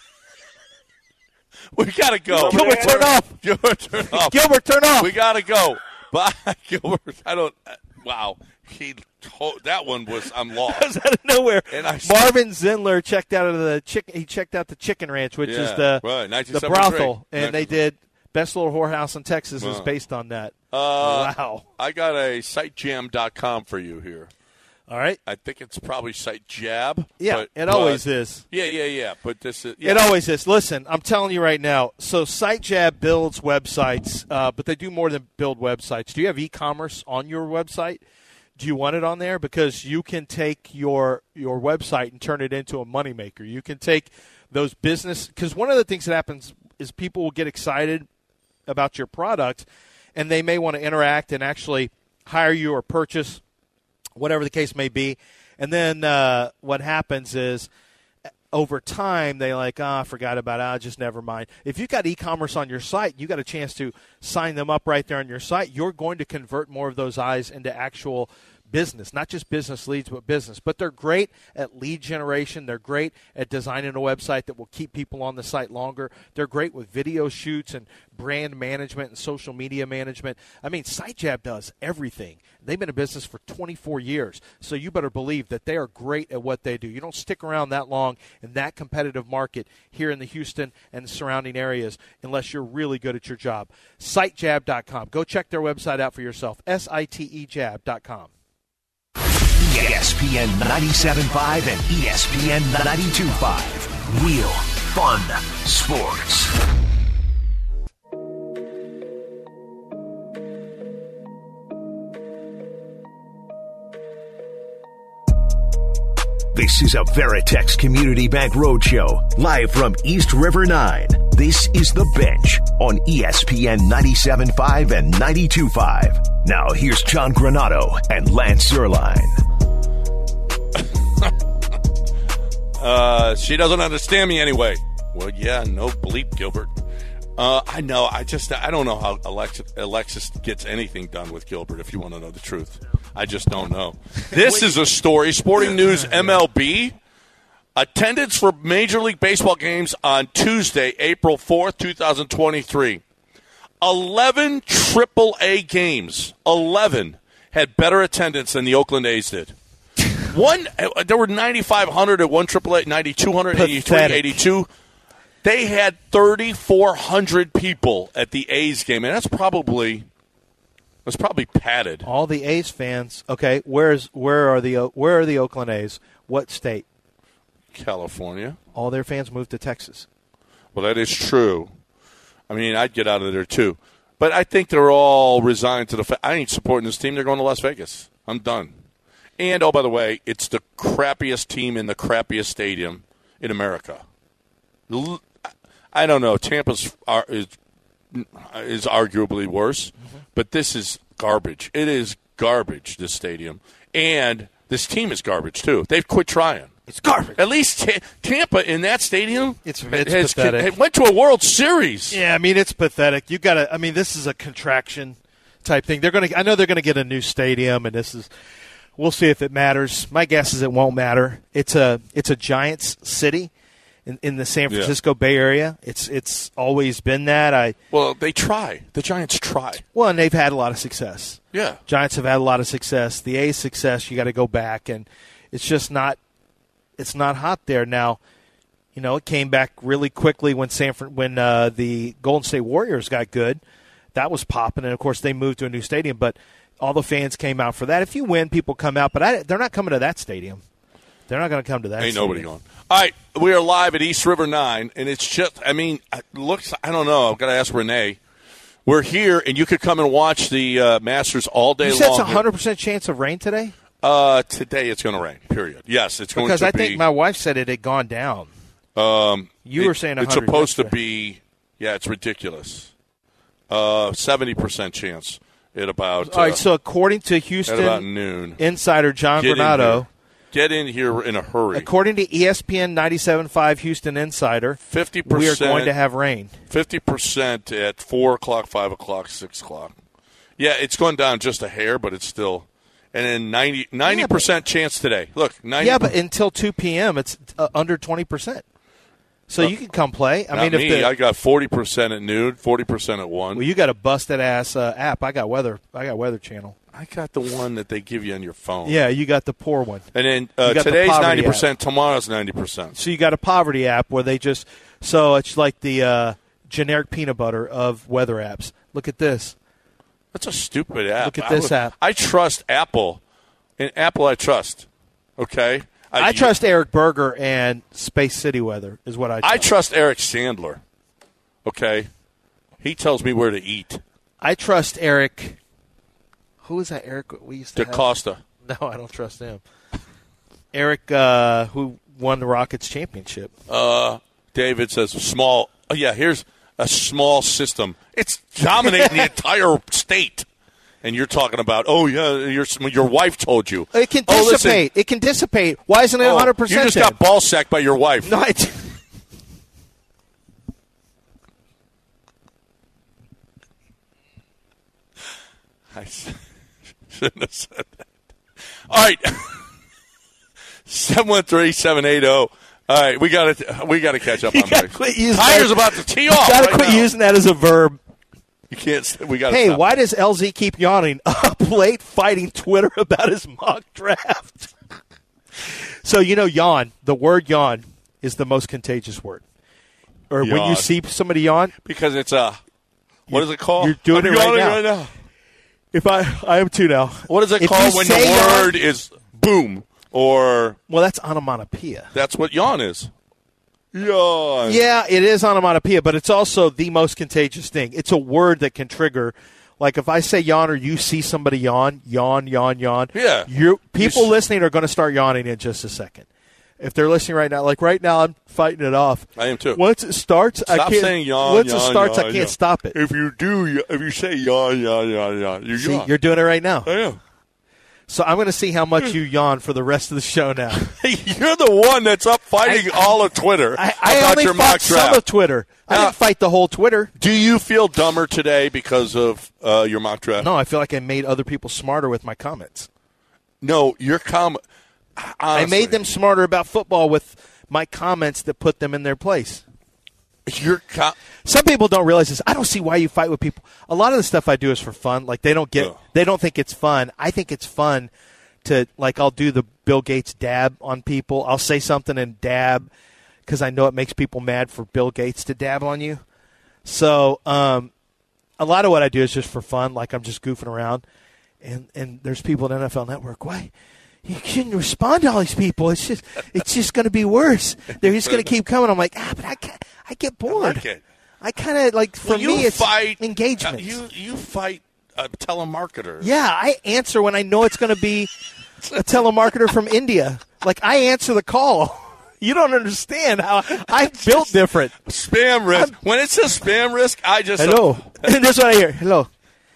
We got to go. Gilbert, turn off. Gilbert, turn off. Gilbert, turn off. We got to go. Bye, Gilbert. Wow. That one was, I'm lost. That was out of nowhere. And Marvin Zindler checked out of the Chicken Ranch, which is the brothel, and they did Best Little Whorehouse in Texas is based on that. Wow. I got a sitejam.com for you here. All right. I think it's probably SiteJab. Yeah, it always is. Yeah. But this is. Yeah. It always is. Listen, I'm telling you right now. So SiteJab builds websites, but they do more than build websites. Do you have e-commerce on your website? Do you want it on there? Because you can take your website and turn it into a moneymaker. You can take those business. Because one of the things that happens is people will get excited about your product, and they may want to interact and actually hire you or purchase, whatever the case may be. And then what happens is over time they I forgot about it. Just never mind. If you've got e-commerce on your site, you got a chance to sign them up right there on your site. You're going to convert more of those eyes into actual business, not just business leads, but business. But they're great at lead generation. They're great at designing a website that will keep people on the site longer. They're great with video shoots and brand management and social media management. I mean, SiteJab does everything. They've been in business for 24 years, so you better believe that they are great at what they do. You don't stick around that long in that competitive market here in the Houston and surrounding areas unless you're really good at your job. SiteJab.com. Go check their website out for yourself, SITEJab.com. ESPN 97.5 and ESPN 92.5. Real fun sports. This is a Veritex Community Bank Roadshow, live from East River 9. This is The Bench on ESPN 97.5 and 92.5. Now here's John Granato and Lance Zierlein. She doesn't understand me anyway. Well, yeah, no bleep, Gilbert. I know. I don't know how Alexis gets anything done with Gilbert, if you want to know the truth. I just don't know. This is a story. Sporting News MLB. Attendance for Major League Baseball games on Tuesday, April 4th, 2023. 11 AAA games, 11, had better attendance than the Oakland A's did. There were 9,500 at one AAA, 9,200, 83, 82. They had 3,400 people at the A's game, and that's probably padded. All the A's fans. Okay, where are the Oakland A's? What state? California. All their fans moved to Texas. Well, that is true. I mean, I'd get out of there too, but I think they're all resigned to the fact I ain't supporting this team. They're going to Las Vegas. I'm done. And, oh, by the way, it's the crappiest team in the crappiest stadium in America. I don't know. Tampa's is arguably worse, but this is garbage. It is garbage, this stadium. And this team is garbage, too. They've quit trying. It's garbage. At least Tampa in that stadium it's pathetic. It went to a World Series. Yeah, I mean, it's pathetic. You got to. I mean, this is a contraction type thing. I know they're going to get a new stadium, and this is. We'll see if it matters. My guess is it won't matter. It's a Giants city, in the San Francisco Bay Area. It's always been that. Well, they try. The Giants try. Well, and they've had a lot of success. Yeah. Giants have had a lot of success. The A's success, you got to go back, and it's just not. It's not hot there now. You know, it came back really quickly when the Golden State Warriors got good. That was popping, and of course they moved to a new stadium. But all the fans came out for that. If you win, people come out, but they're not coming to that stadium. They're not going to come to that. Ain't stadium. nobody going. All right, we are live at East River 9, and it's just, I mean, it looks, I don't know. I've got to ask Renee. We're here, and you could come and watch the Masters all day long. You said it's a 100% chance of rain today? Today it's going to rain, period. Yes, it's going to be. Because I think my wife said it had gone down. You were saying 100. It's supposed to be, it's ridiculous. 70% chance at about. All right, so according to Houston at about noon, insider John Granado. Get in here in a hurry. According to ESPN 97.5 Houston Insider, 50%. We are going to have rain. 50% at 4 o'clock, 5 o'clock, 6 o'clock. Yeah, it's going down just a hair, but it's still. And then 90% chance today. Look, 90%. Yeah, but until 2 p.m., it's under 20%. So you can come play. I got 40% at noon, 40% at 1. Well, you got a busted ass app. I got Weather Channel. I got the one that they give you on your phone. Yeah, you got the poor one. And then today's 90%, tomorrow's 90%. So you got a poverty app where so it's like the generic peanut butter of weather apps. Look at this. That's a stupid app. Look at this app. I trust Apple. In Apple, I trust. Okay? I trust Eric Berger and Space City Weather is what I trust. I trust Eric Sandler. Okay? He tells me where to eat. I trust Eric. Who is that Eric we used to DaCosta. No, I don't trust him. Eric, who won the Rockets championship. David says small. Oh, yeah, here's a small system. It's dominating the entire state. And you're talking about, your wife told you. It can dissipate. It can dissipate. Why isn't it 100%? You just got ball sacked by your wife. No, I shouldn't have said that. All right. 713-780. All right, we got to catch up on that. Tiger's about to tee off. You got to quit using that as a verb. You can't. We got. Hey, why does LZ keep yawning? Up late fighting Twitter about his mock draft. So yawn. The word yawn is the most contagious word. Or yawn. When you see somebody yawn, because it's what is it called? You're doing it right now. If I am too now. What is it called when the word is boom or? Well, that's onomatopoeia. That's what yawn is. Yawn. Yeah, it is onomatopoeia, but it's also the most contagious thing. It's a word that can trigger. Like if I say yawn or you see somebody yawn. Yeah. People listening are going to start yawning in just a second. If they're listening right now, like right now, I'm fighting it off. I am too. Once it starts, I can't. Saying yawn. Once it starts, I can't stop it. If you say yawn, you yawn. You're doing it right now. I am. So I'm going to see how much you yawn for the rest of the show now. You're the one that's up fighting all of Twitter I only fought some of Twitter. I didn't fight the whole Twitter. Do you feel dumber today because of your mock draft? No, I feel like I made other people smarter with my comments. No, your comment. I made them smarter about football with my comments that put them in their place. Some people don't realize this. I don't see why you fight with people. A lot of the stuff I do is for fun. Like they don't think it's fun. I think it's fun to I'll do the Bill Gates dab on people. I'll say something and dab because I know it makes people mad for Bill Gates to dab on you. So a lot of what I do is just for fun. Like I'm just goofing around. And there's people at NFL Network. Why? You shouldn't respond to all these people. It's just going to be worse. They're just going to keep coming. I'm like, but I get bored. I kind of me, it's engagement. You fight telemarketers. Yeah, I answer when I know it's going to be a telemarketer from India. Like I answer the call. You don't understand how I'm built different. Spam risk. When it says spam risk, I just hello. And this is what I hear. Hello.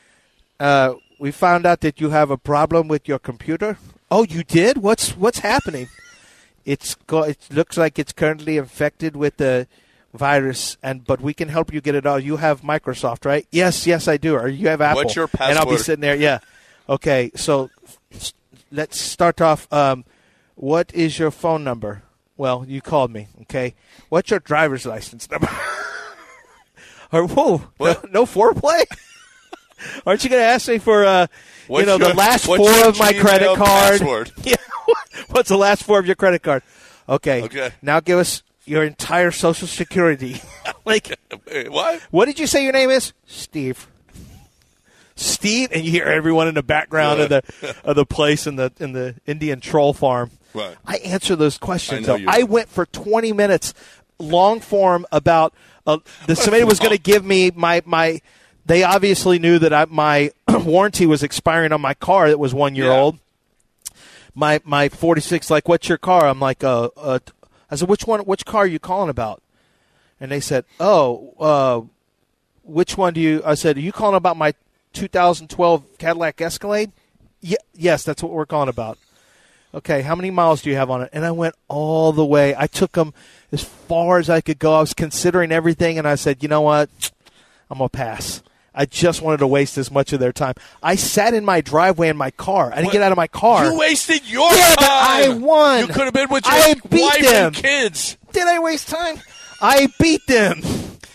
We found out that you have a problem with your computer. Oh, you did? What's happening? It looks like it's currently infected with the virus, but we can help you get it out. You have Microsoft, right? Yes, I do. Or you have Apple. What's your password? And I'll be sitting there. Yeah. Okay. So let's start off. What is your phone number? Well, you called me, okay? What's your driver's license number? Or, whoa, no foreplay? Aren't you going to ask me for, the last four of my credit card? Password? Yeah. What's the last four of your credit card? Okay. Now give us your entire Social Security. Like, what? What did you say your name is? Steve, and you hear everyone in the background of the place in the Indian troll farm. Right. I answer those questions. I went for 20 minutes, long form about somebody was going to give me my. They obviously knew that my warranty was expiring on my car that was 1 year old. My 46, like, what's your car? I'm like, I said, which car are you calling about? And they said, which one do you, I said, are you calling about my 2012 Cadillac Escalade? Yes, that's what we're calling about. Okay, how many miles do you have on it? And I went all the way. I took them as far as I could go. I was considering everything, and I said, you know what? I'm going to pass. I just wanted to waste as much of their time. I sat in my driveway in my car. I didn't get out of my car. You wasted your time. But I won. You could have been with your wife and kids. Did I waste time? I beat them.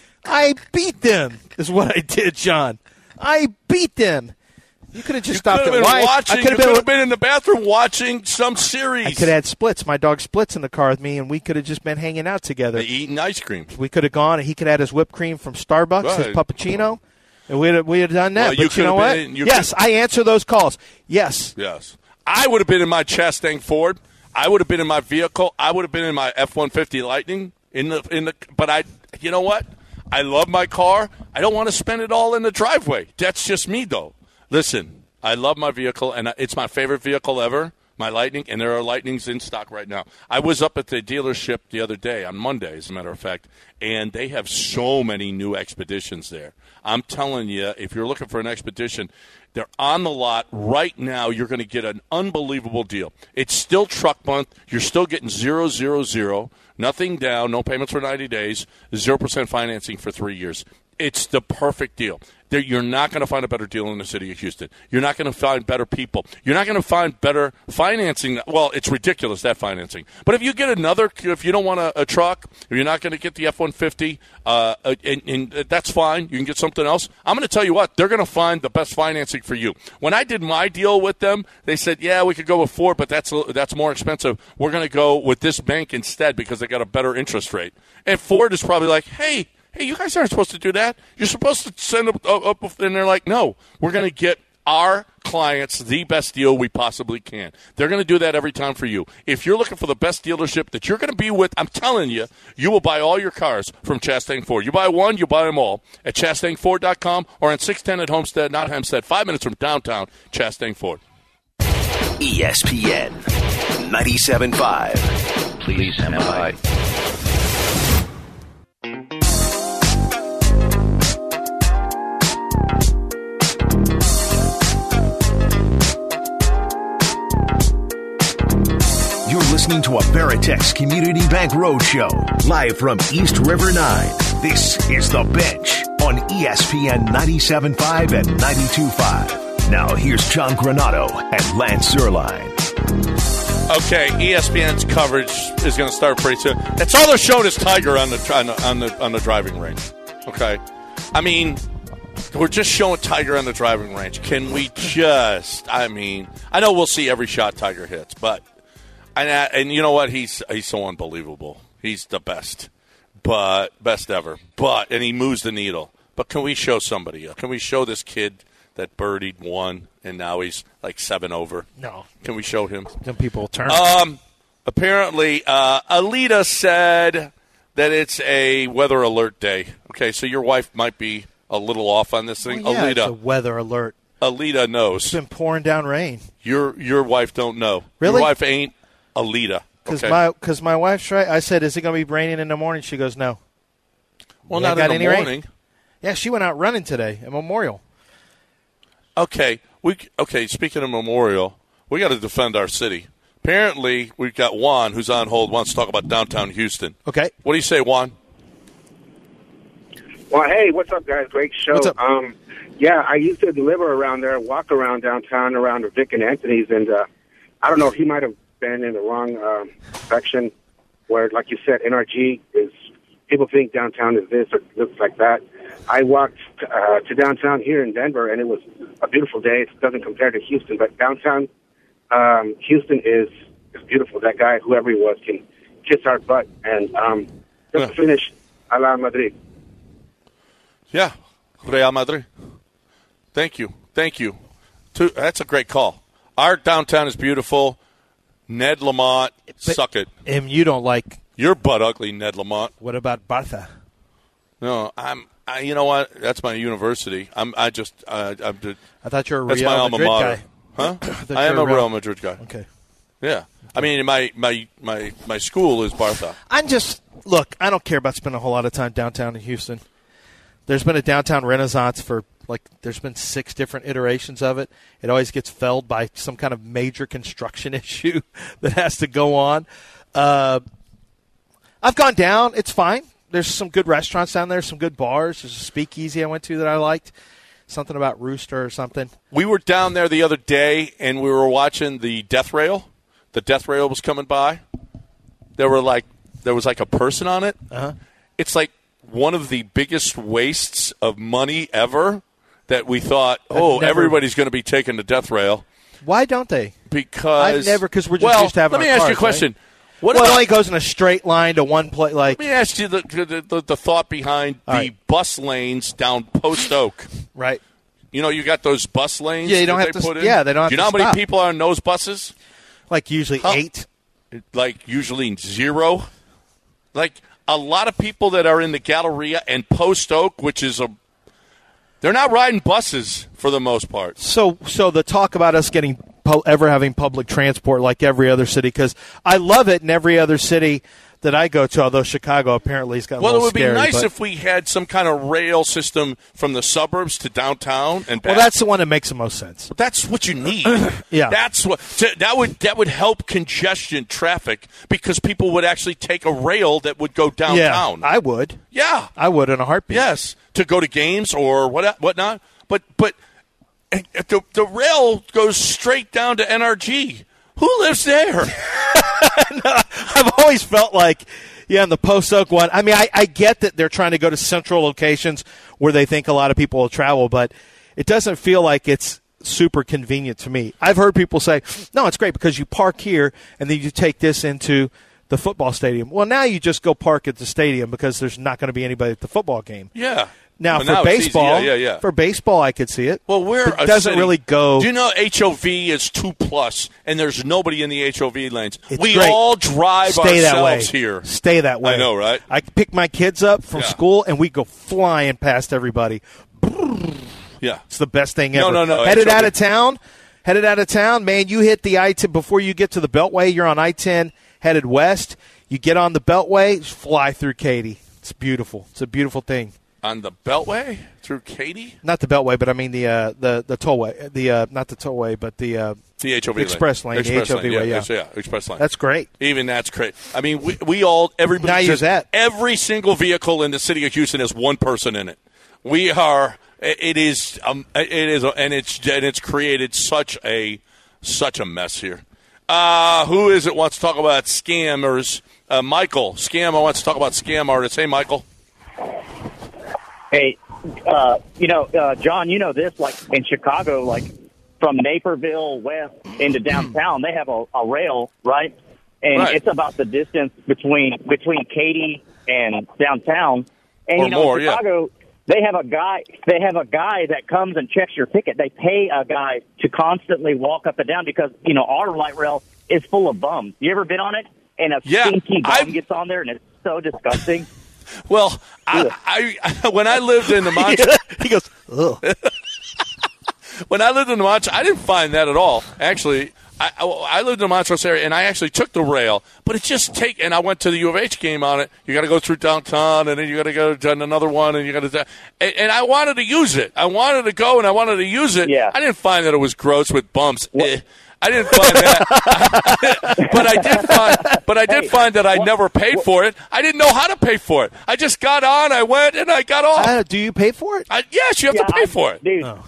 Is what I did, John. I beat them. You could have just stopped at watching. You could have been in the bathroom watching some series. I could have had Splits. My dog Splits in the car with me, and we could have just been hanging out together. Eating ice cream. We could have gone, and he could have had his whipped cream from Starbucks, his puppuccino, and we'd have done that. Well, but you know what? Yes, I answer those calls. Yes. I would have been in my Chastang Ford. I would have been in my vehicle. I would have been in my F-150 Lightning. But you know what? I love my car. I don't want to spend it all in the driveway. That's just me, though. Listen, I love my vehicle, and it's my favorite vehicle ever, my Lightning, and there are Lightnings in stock right now. I was up at the dealership the other day, on Monday, as a matter of fact, and they have so many new Expeditions there. I'm telling you, if you're looking for an Expedition, they're on the lot right now. You're going to get an unbelievable deal. It's still truck month. You're still getting 000, nothing down, no payments for 90 days, 0% financing for 3 years. It's the perfect deal. You're not going to find a better deal in the city of Houston. You're not going to find better people. You're not going to find better financing. Well, it's ridiculous, that financing. But if you get if you don't want a truck, or you're not going to get the F-150, and that's fine. You can get something else. I'm going to tell you what, they're going to find the best financing for you. When I did my deal with them, they said, yeah, we could go with Ford, but that's more expensive. We're going to go with this bank instead because they got a better interest rate. And Ford is probably like, hey, you guys aren't supposed to do that. You're supposed to send up, and they're like, no, we're going to get our clients the best deal we possibly can. They're going to do that every time for you. If you're looking for the best dealership that you're going to be with, I'm telling you, you will buy all your cars from Chastang Ford. You buy one, you buy them all at ChastangFord.com or on 610 at Homestead, not Hempstead, 5 minutes from downtown Chastang Ford. ESPN 97.5. Please stand by. You're listening to a Veritex Community Bank Roadshow, live from East River 9. This is The Bench on ESPN 97.5 and 92.5. Now here's John Granado and Lance Zierlein. Okay, ESPN's coverage is going to start pretty soon. That's all they're showing is Tiger on the driving range. Okay, I mean, we're just showing Tiger on the driving range. Can we just? I mean, I know we'll see every shot Tiger hits, but. And you know what? He's so unbelievable. He's the best ever. And he moves the needle. But can we show somebody? Can we show this kid that birdied one and now he's like 7 over? No. Can we show him? Some people turn. Apparently, Alita said that it's a weather alert day. Okay, so your wife might be a little off on this thing. Well, yeah, Alita, it's a weather alert. Alita knows. It's been pouring down rain. Your wife don't know. Really? Your wife ain't Alita. Because my wife's right. I said, is it going to be raining in the morning? She goes, no. Well, not in the morning. Rain. Yeah, she went out running today at Memorial. Okay. Speaking of Memorial, we got to defend our city. Apparently, we've got Juan, who's on hold, wants to talk about downtown Houston. Okay. What do you say, Juan? Well, hey, what's up, guys? Great show. What's up? Yeah, I used to deliver around there, walk around downtown around Vic and Anthony's, and I don't know if he might have been in the wrong section, where, like you said, NRG is, people think downtown is this or looks like that. I walked to downtown here in Denver, and it was a beautiful day. It doesn't compare to Houston, but downtown Houston is beautiful. That guy, whoever he was, can kiss our butt. And just to finish, a la Madrid. Yeah, Real Madrid. Thank you. That's a great call. Our downtown is beautiful. Ned Lamont, suck it. And you don't like... You're butt ugly, Ned Lamont. What about Barca? No, you know what? That's my university. I thought you were a That's Real my alma Madrid mater. guy. Huh? I am a Real Madrid guy. Okay. Yeah. I mean, my school is Barca. Look, I don't care about spending a whole lot of time downtown in Houston. There's been a downtown renaissance for, there's been 6 different iterations of it. It always gets felled by some kind of major construction issue that has to go on. I've gone down. It's fine. There's some good restaurants down there, some good bars. There's a speakeasy I went to that I liked. Something about Rooster or something. We were down there the other day, and we were watching the death rail. The death rail was coming by. There was like a person on it. Uh-huh. It's like one of the biggest wastes of money ever that we thought, everybody's going to be taking the death rail. Why don't they? Because we're just used to having. Let me ask you a question. Right? It only goes in a straight line to one place. Let me ask you the thought behind the bus lanes down Post Oak. Right. You know, you got those bus lanes. Yeah, you don't that have they to. put in? Yeah, they don't have Do you to know how many stop. people are on those buses? Like usually 8. Like usually 0. Like a lot of people that are in the Galleria and Post Oak, which is they're not riding buses for the most part. So the talk about us getting ever having public transport like every other city, because I love it in every other city that I go to, although Chicago apparently has gotten a little Well, it would scary, be nice but if we had some kind of rail system from the suburbs to downtown and back. Well, that's the one that makes the most sense. That's what you need. Yeah. That's what that would help congestion traffic, because people would actually take a rail that would go downtown. Yeah, I would. Yeah. I would in a heartbeat. Yes, to go to games or whatnot. But the rail goes straight down to NRG. Who lives there? I've always felt like, in the Post Oak one, I mean, I get that they're trying to go to central locations where they think a lot of people will travel, but it doesn't feel like it's super convenient to me. I've heard people say, no, it's great because you park here and then you take this into the football stadium. Well, now you just go park at the stadium because there's not going to be anybody at the football game. Yeah. Now, Well, for now it's easy. baseball, Yeah. for baseball, I could see it. Well, it doesn't really go. Do you know HOV is 2+, and there's nobody in the HOV lanes? It's we great. all drive Stay that way. ourselves here. Stay that way. I know, right? I pick my kids up from school, and we go flying past everybody. Yeah. It's the best thing ever. No. Headed HOV. out of town, man, you hit the I-10. Before you get to the Beltway, you're on I-10 headed west. You get on the Beltway, fly through Katy. It's beautiful. It's a beautiful thing. On the Beltway through Katy? Not the Beltway, but I mean the tollway. Not the tollway, but the HOV express lane. The HOV way, yeah, express lane. That's great. Even that's great. I mean, everybody. Now use that. Every single vehicle in the city of Houston has one person in it. We are. It is, and it's created such a mess here. Who is it wants to talk about scammers? Michael Scam wants to talk about scam artists. Hey, Michael. Hey, John, you know this, like in Chicago, like from Naperville west into downtown, they have a rail, right? And It's about the distance between Katy and downtown. And, or more, Chicago, they have a guy that comes and checks your ticket. They pay a guy to constantly walk up and down because, our light rail is full of bums. You ever been on it? And a stinky bum gets on there, and it's so disgusting. Well, I when I lived in the Montreal, he goes, ugh. When I lived in the Montreal, I didn't find that at all. Actually, I lived in the Montrose area, and I actually took the rail, but it just and I went to the U of H game on it. You got to go through downtown, and then you got to go to another one, and you got to. And I wanted to use it. I wanted to go, and I wanted to use it. Yeah. I didn't find that it was gross with bumps. I didn't find that, but I did find that I never paid for it. I didn't know how to pay for it. I just got on, I went, and I got off. Do you pay for it? Yes, you have to pay for it, dude. Oh.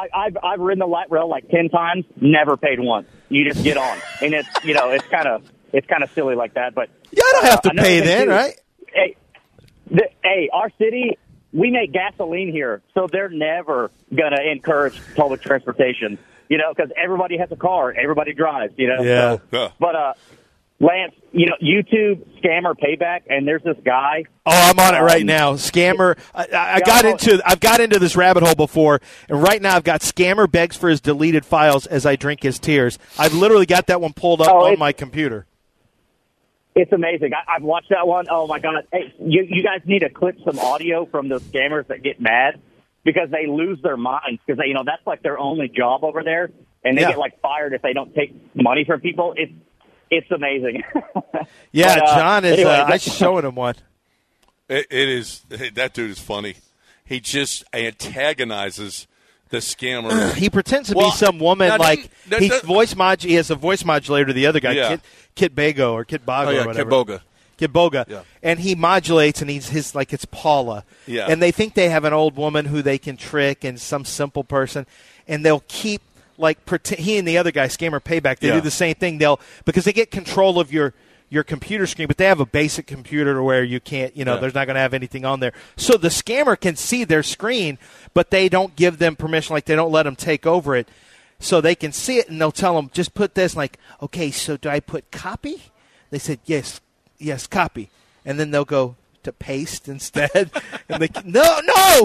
I've ridden the light rail like 10 times, never paid once. You just get on, and it's it's kind of it's kind of silly like that. But yeah, I don't have to pay then, right? Hey, our city, we make gasoline here, so they're never going to encourage public transportation, because everybody has a car, everybody drives, Yeah. So, but, Lance, YouTube scammer payback, and there's this guy. Oh, I'm on it right now. Scammer. I've got into this rabbit hole before, and right now I've got scammer begs for his deleted files as I drink his tears. I've literally got that one pulled up on my computer. It's amazing. I've watched that one. Oh my God! Hey, you guys need to clip some audio from those scammers that get mad because they lose their minds because that's like their only job over there, and they get like fired if they don't take money from people. It's amazing. Yeah, but, John is. Anyway, I'm showing him one. It is. That dude is funny. He just antagonizes the scammer. He pretends to be some woman he has a voice modulator. The other guy, Kit Bago or Kit Bago or whatever. Kit Boga. Yeah. And he modulates, and he's like it's Paula. Yeah. And they think they have an old woman who they can trick and some simple person, and they'll keep he and the other guy, Scammer Payback, they do the same thing. Because they get control of your computer screen, but they have a basic computer to where you can't, there's not going to have anything on there. So the scammer can see their screen, but they don't give them permission, they don't let them take over it. So they can see it, and they'll tell them, just put this, okay, so do I put copy? They said, yes, copy. And then they'll go to paste instead. And no,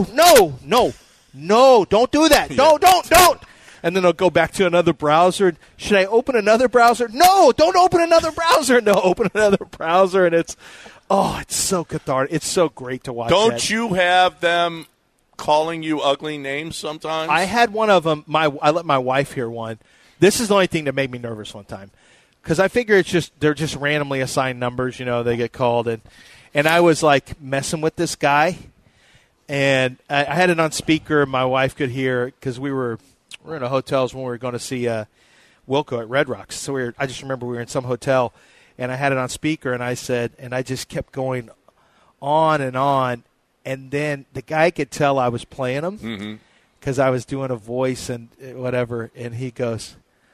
don't do that. Don't. And then they'll go back to another browser. Should I open another browser? No, don't open another browser. No, open another browser. And it's so cathartic. It's so great to watch. Don't you have them calling you ugly names sometimes? I had one of them. I let my wife hear one. This is the only thing that made me nervous one time. Because I figure they're just randomly assigned numbers. They get called. And I was messing with this guy. And I had it on speaker. My wife could hear because we're in a hotels when we were going to see Wilco at Red Rocks. So I just remember we were in some hotel, and I had it on speaker, and I said, and I just kept going on, and then the guy could tell I was playing him because I was doing a voice and whatever, and he goes,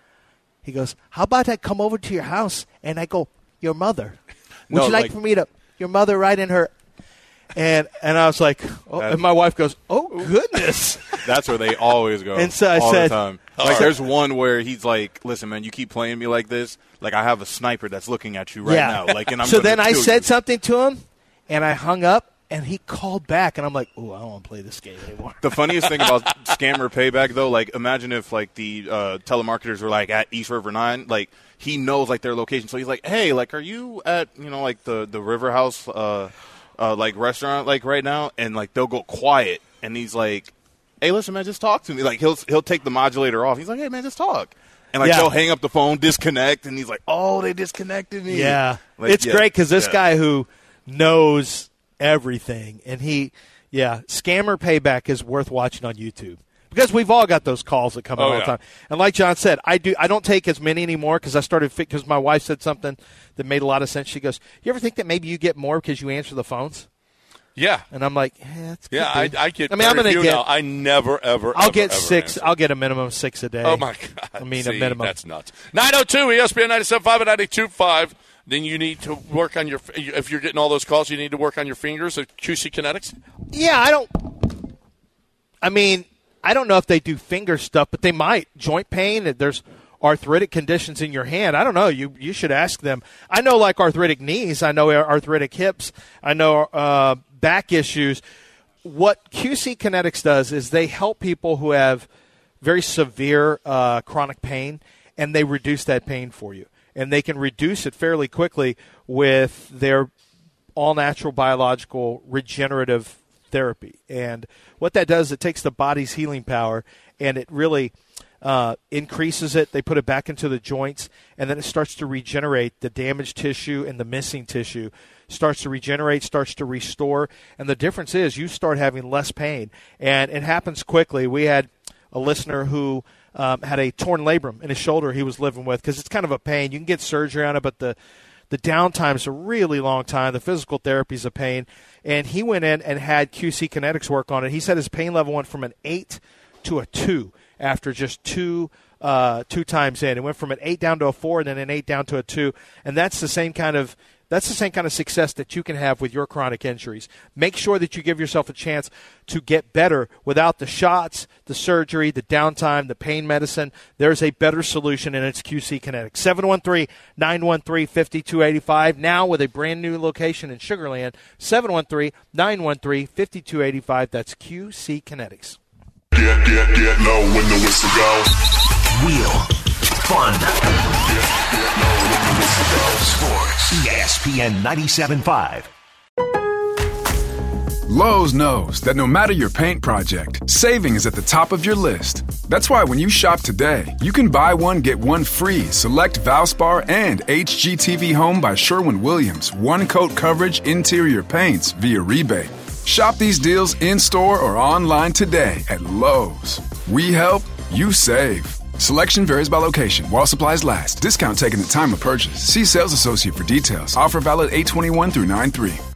how about I come over to your house? And I go, your mother. Would you like for me to, your mother right in her. And I was like, and my wife goes, oh, goodness. That's where they always go. And so I all said, the time. There's one where he's like, listen, man, you keep playing me like this. I have a sniper that's looking at you right now. And I'm so then I said something to him, and I hung up, and he called back, and I'm like, oh, I don't want to play this game anymore. The funniest thing about Scammer Payback, though, imagine if, the telemarketers were, at East River 9. He knows, their location. So he's like, hey, are you at, the River House, restaurant right now, and they'll go quiet, and he's like, hey, listen, man, just talk to me. He'll take the modulator off. He's like, hey, man, just talk. And they'll hang up the phone, disconnect, and he's like, oh, they disconnected me. Yeah. It's great because this guy who knows everything, and Scammer Payback is worth watching on YouTube. Because we've all got those calls that come in all the time. And like John said, I don't take as many anymore because I started because my wife said something that made a lot of sense. She goes, you ever think that maybe you get more because you answer the phones? Yeah. And I'm like, that's good. Yeah, I get I'm going to get now. I never, ever, I'll get ever 6. answer. I'll get a minimum 6 a day. Oh, my God. A minimum. That's nuts. 902 ESPN 97.5 and 92.5. Then you need to work on if you're getting all those calls, you need to work on your fingers at QC Kinetics? Yeah, I don't know if they do finger stuff, but they might. Joint pain, there's arthritic conditions in your hand. I don't know. You should ask them. I know arthritic knees. I know arthritic hips. I know back issues. What QC Kinetics does is they help people who have very severe chronic pain, and they reduce that pain for you. And they can reduce it fairly quickly with their all-natural biological regenerative therapy. And what that does, it takes the body's healing power and it really increases it. They put it back into the joints, and then it starts to regenerate the damaged tissue and the missing tissue. Starts to regenerate, starts to restore. And the difference is you start having less pain. And it happens quickly. We had a listener who had a torn labrum in his shoulder he was living with because it's kind of a pain. You can get surgery on it, but the downtime is a really long time. The physical therapy is a pain. And he went in and had QC Kinetics work on it. He said his pain level went from an 8 to a 2 after just 2 2 times in. It went from an 8 down to a 4 and then an 8 down to a 2. And that's the same kind of success that you can have with your chronic injuries. Make sure that you give yourself a chance to get better without the shots, the surgery, the downtime, the pain medicine. There's a better solution, and it's QC Kinetics. 713-913-5285, now with a brand-new location in Sugar Land. 713-913-5285. That's QC Kinetics. Get low when the whistle goes. Real fun. Get low when the whistle goes. Sports. ESPN 97.5. Lowe's knows that no matter your paint project, saving is at the top of your list. That's why when you shop today, you can buy one, get one free. Select Valspar and HGTV Home by Sherwin-Williams. One-coat coverage interior paints via rebate. Shop these deals in-store or online today at Lowe's. We help, you save. Selection varies by location. While supplies last. Discount taken at time of purchase. See sales associate for details. Offer valid 8/21 through 9/3.